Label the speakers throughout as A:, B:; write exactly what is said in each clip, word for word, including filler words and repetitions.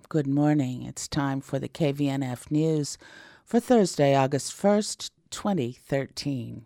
A: Good morning. It's time for the K V N F News for Thursday, August first, twenty thirteen.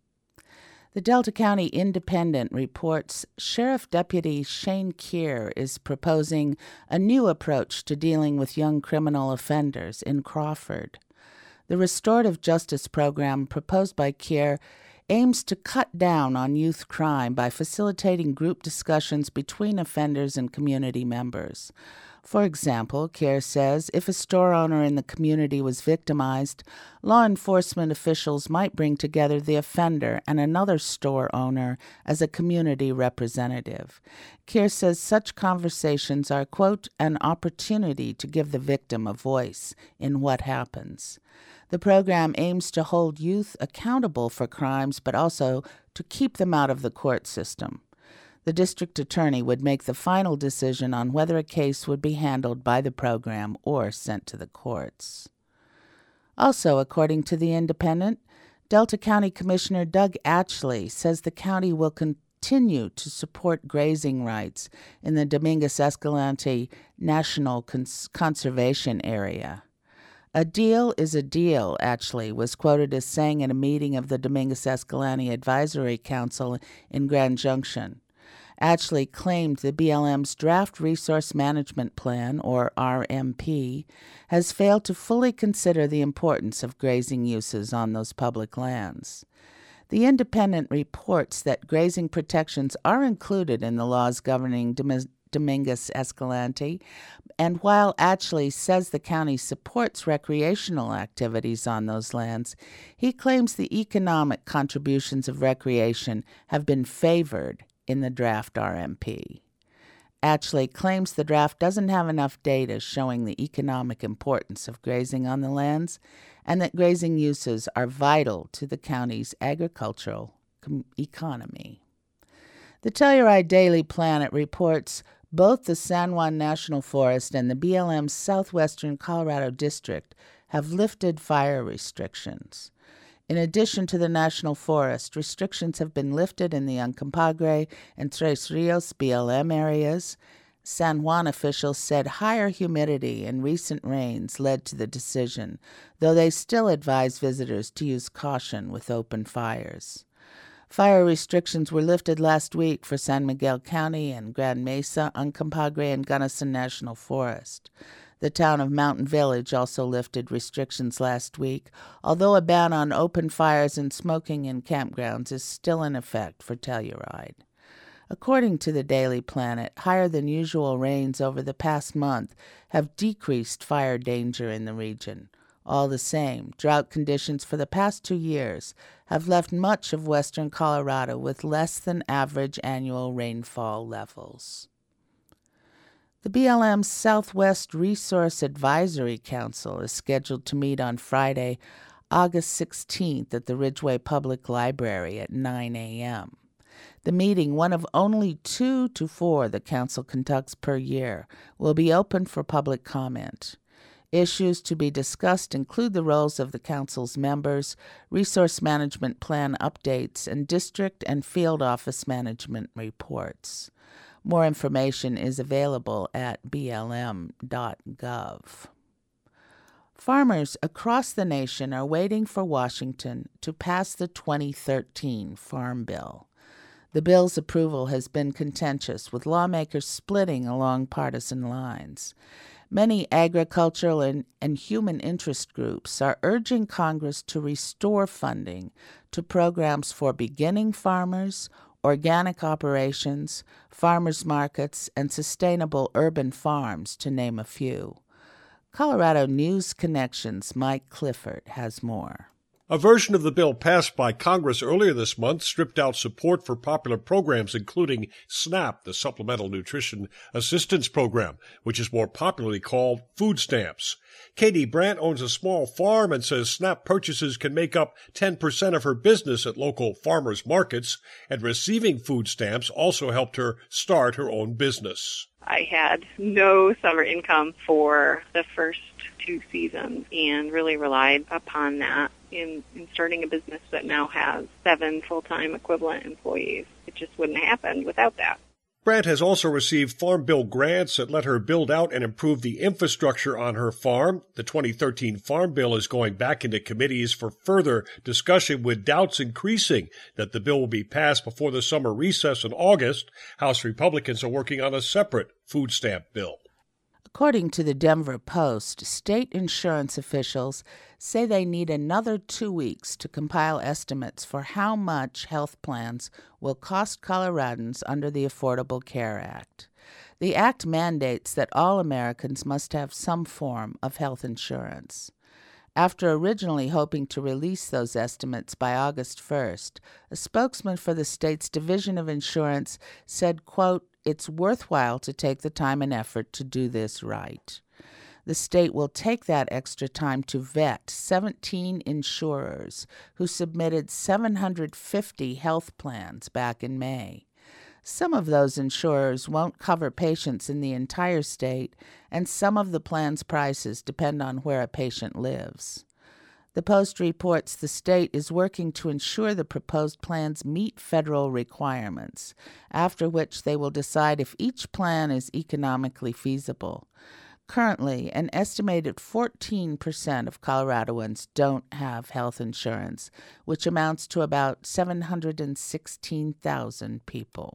A: The Delta County Independent reports Sheriff Deputy Shane Keir is proposing a new approach to dealing with young criminal offenders in Crawford. The restorative justice program proposed by Keir aims to cut down on youth crime by facilitating group discussions between offenders and community members. For example, Keir says if a store owner in the community was victimized, law enforcement officials might bring together the offender and another store owner as a community representative. Keir says such conversations are, quote, an opportunity to give the victim a voice in what happens. The program aims to hold youth accountable for crimes, but also to keep them out of the court system. The district attorney would make the final decision on whether a case would be handled by the program or sent to the courts. Also, according to the Independent, Delta County Commissioner Doug Atchley says the county will continue to support grazing rights in the Dominguez Escalante National Cons- Conservation Area. A deal is a deal, Atchley was quoted as saying at a meeting of the Dominguez Escalante Advisory Council in Grand Junction. Atchley claimed the B L M's Draft Resource Management Plan, or R M P, has failed to fully consider the importance of grazing uses on those public lands. The Independent reports that grazing protections are included in the laws governing Dom- Dominguez Escalante, and while Atchley says the county supports recreational activities on those lands, he claims the economic contributions of recreation have been favored in the draft R M P. Atchley claims the draft doesn't have enough data showing the economic importance of grazing on the lands and that grazing uses are vital to the county's agricultural com- economy. The Telluride Daily Planet reports both the San Juan National Forest and the B L M's Southwestern Colorado District have lifted fire restrictions. In addition to the National Forest, restrictions have been lifted in the Uncompahgre and Tres Rios B L M areas. San Juan officials said higher humidity and recent rains led to the decision, though they still advise visitors to use caution with open fires. Fire restrictions were lifted last week for San Miguel County and Grand Mesa, Uncompahgre, and Gunnison National Forest. The town of Mountain Village also lifted restrictions last week, although a ban on open fires and smoking in campgrounds is still in effect for Telluride. According to the Daily Planet, higher than usual rains over the past month have decreased fire danger in the region. All the same, drought conditions for the past two years have left much of western Colorado with less than average annual rainfall levels. The B L M's Southwest Resource Advisory Council is scheduled to meet on Friday, August sixteenth at the Ridgeway Public Library at nine a.m. The meeting, one of only two to four the council conducts per year, will be open for public comment. Issues to be discussed include the roles of the council's members, resource management plan updates, and district and field office management reports. More information is available at b l m dot gov. Farmers across the nation are waiting for Washington to pass the twenty thirteen Farm Bill. The bill's approval has been contentious, with lawmakers splitting along partisan lines. Many agricultural and, and human interest groups are urging Congress to restore funding to programs for beginning farmers, organic operations, farmers markets, and sustainable urban farms, to name a few. Colorado News Connections' Mike Clifford has more.
B: A version of the bill passed by Congress earlier this month stripped out support for popular programs including SNAP, the Supplemental Nutrition Assistance Program, which is more popularly called food stamps. Katie Brandt owns a small farm and says SNAP purchases can make up ten percent of her business at local farmers markets, and receiving food stamps also helped her start her own business.
C: I had no summer income for the first two seasons and really relied upon that in, in starting a business that now has seven full-time equivalent employees. It just wouldn't have happened without that.
B: Brandt has also received Farm Bill grants that let her build out and improve the infrastructure on her farm. The twenty thirteen Farm Bill is going back into committees for further discussion, with doubts increasing that the bill will be passed before the summer recess in August. House Republicans are working on a separate food stamp bill.
A: According to the Denver Post, state insurance officials say they need another two weeks to compile estimates for how much health plans will cost Coloradans under the Affordable Care Act. The act mandates that all Americans must have some form of health insurance. After originally hoping to release those estimates by August first, a spokesman for the state's Division of Insurance said, quote, "It's worthwhile to take the time and effort to do this right." The state will take that extra time to vet seventeen insurers who submitted seven hundred fifty health plans back in May. Some of those insurers won't cover patients in the entire state, and some of the plans' prices depend on where a patient lives. The Post reports the state is working to ensure the proposed plans meet federal requirements, after which they will decide if each plan is economically feasible. Currently, an estimated fourteen percent of Coloradoans don't have health insurance, which amounts to about seven hundred sixteen thousand people.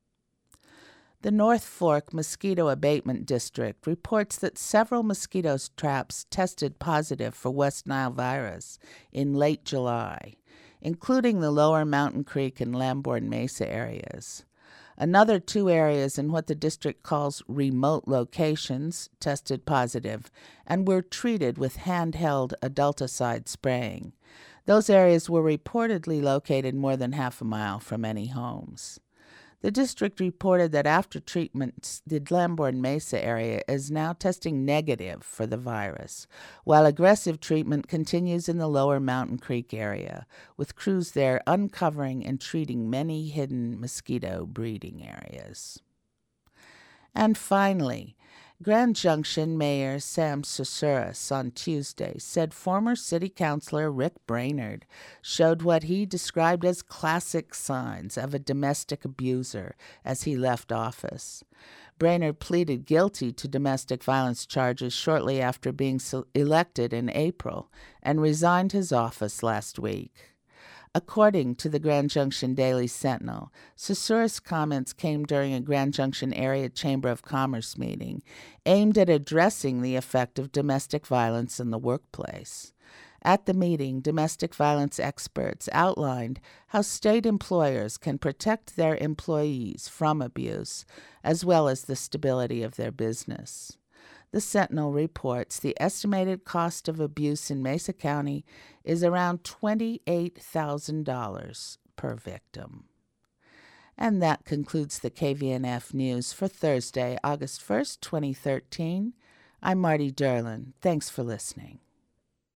A: The North Fork Mosquito Abatement District reports that several mosquito traps tested positive for West Nile virus in late July, including the lower Mountain Creek and Lamborn Mesa areas. Another two areas in what the district calls remote locations tested positive and were treated with handheld adulticide spraying. Those areas were reportedly located more than half a mile from any homes. The district reported that after treatments, the Lamborn Mesa area is now testing negative for the virus, while aggressive treatment continues in the lower Mountain Creek area, with crews there uncovering and treating many hidden mosquito breeding areas. And finally, Grand Junction Mayor Sam Susurus on Tuesday said former city councilor Rick Brainerd showed what he described as classic signs of a domestic abuser as he left office. Brainerd pleaded guilty to domestic violence charges shortly after being elected in April and resigned his office last week. According to the Grand Junction Daily Sentinel, Susurus' comments came during a Grand Junction Area Chamber of Commerce meeting aimed at addressing the effect of domestic violence in the workplace. At the meeting, domestic violence experts outlined how state employers can protect their employees from abuse, as well as the stability of their business. The Sentinel reports the estimated cost of abuse in Mesa County is around twenty-eight thousand dollars per victim. And that concludes the K V N F News for Thursday, August first, twenty thirteen. I'm Marty Derlin. Thanks for listening.